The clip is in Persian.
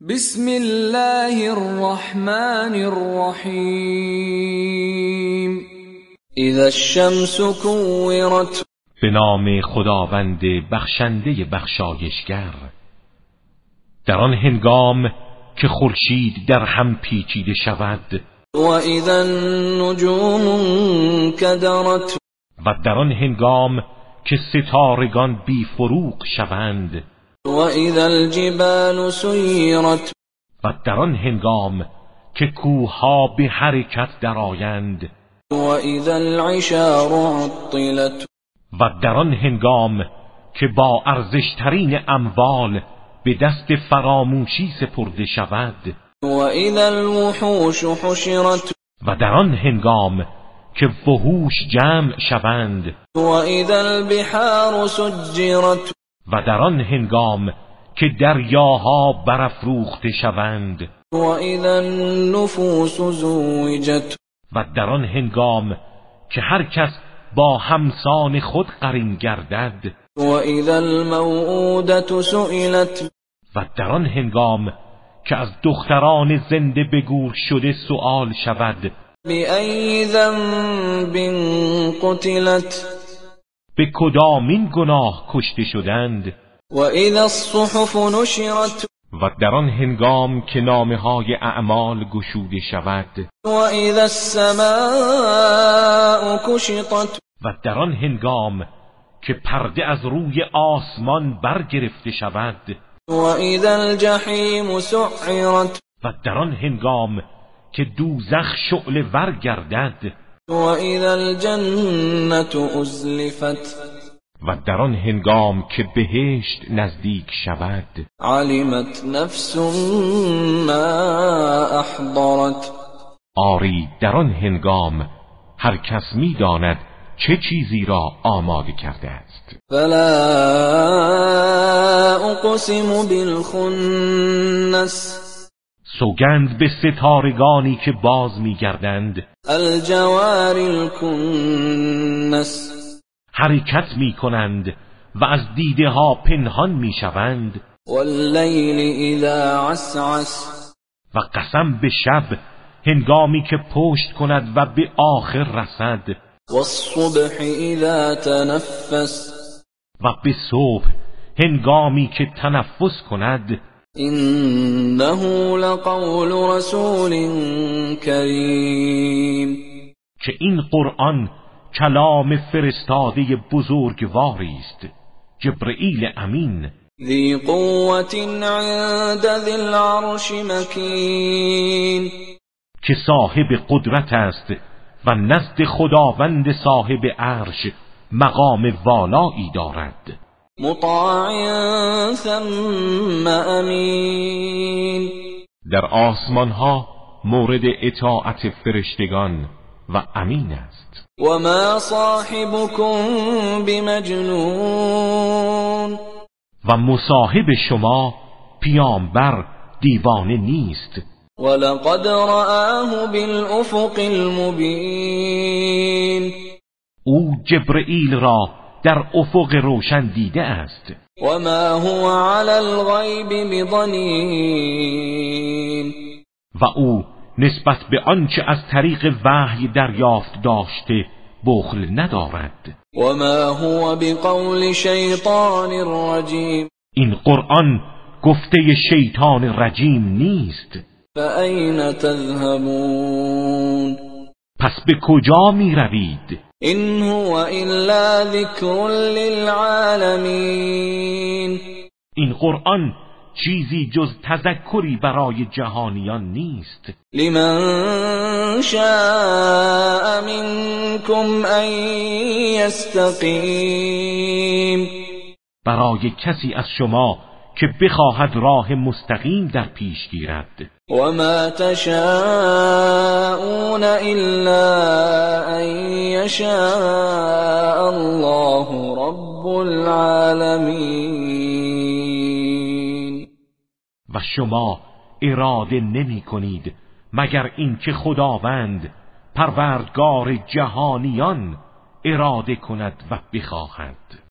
بسم الله الرحمن الرحیم. اذا الشمس كورت. به نام خداوند بخشنده بخشایشگر. در آن هنگام که خورشید در هم پیچیده شود. و اذا النجوم انکدرت. و در آن هنگام که ستارگان بی فروغ شوند. و اذا الجبال سیرت. و در آن هنگام که کوهها به حرکت درآیند. و اذا العشار عطلت. و در آن هنگام که با ارزشترین اموال به دست فراموشی سپرده شود. و اذا الوحوش حشرت. و در آن هنگام که وحوش جمع شوند. و اذا البحار سجرت. و در آن هنگام که دریاها برافروخته شوند. و اذا النفوس زوجت. و در آن هنگام که هر کس با همسان خود قرین گردد. و اذا الموءودة سئلت. و در آن هنگام که از دختران زنده به گور شده سؤال شود. بأی ذنب قتلت. به کدامین گناه کشته شدند. و اذا الصحف نشرت. و در آن هنگام که نامه‌های اعمال گشوده شود. و اذا السماء کشطت. و در آن هنگام که پرده از روی آسمان برگرفته شود. و اذا الجحیم سعرت. و در آن هنگام که دوزخ شعله ور گردد. و اذا الجنة ازلفت. و در آن هنگام که بهشت نزدیک شود. علمت نفس ما احضرت. آری در آن هنگام هر کس می‌داند چه چیزی را آماده کرده است. فلا اقسم بالخنس. سوگند به ستارگانی که باز می‌گردند. الجوار الکنس. حرکت می‌کنند و از دیده ها پنهان می‌شوند. واللیل اذا عسعس. و قسم به شب هنگامی که پشت کند و به آخر رسد. والصبح اذا تنفس. و به صبح هنگامی که تنفس کند. انه لقول رسول کریم. که این قرآن کلام فرستاده بزرگواری است، جبرئیل امین. ذی قوة عند ذی العرش مکین. که صاحب قدرت است و نزد خداوند صاحب عرش مقام والایی دارد. مطاع ثم امین. در آسمان ها مورد اطاعت فرشتگان و امین است. و ما صاحبكم بمجنون. و مصاحب شما پیامبر دیوانه نیست. ولقد رآه بالافق المبین. او جبرئیل را در افق روشن دیده است. و ما هو علی الغیب بضنین. و او نسبت به آنچه از طریق وحی دریافت داشته بخل ندارد. و ما هو بقول شیطان رجیم. این قرآن گفته شیطان رجیم نیست. فأین تذهبون. پس به کجا می روید؟ این هو الا ذکر للعالمین. این قرآن چیزی جز تذکری برای جهانیان نیست. لمن شاء منکم ان یستقیم. برای کسی از شما که بخواهد راه مستقیم در پیش گیرد. و ما تشاءون الا ان یشاء الله رب العالمین. و شما اراده نمی کنید مگر اینکه خداوند پروردگار جهانیان اراده کند و بخواهد.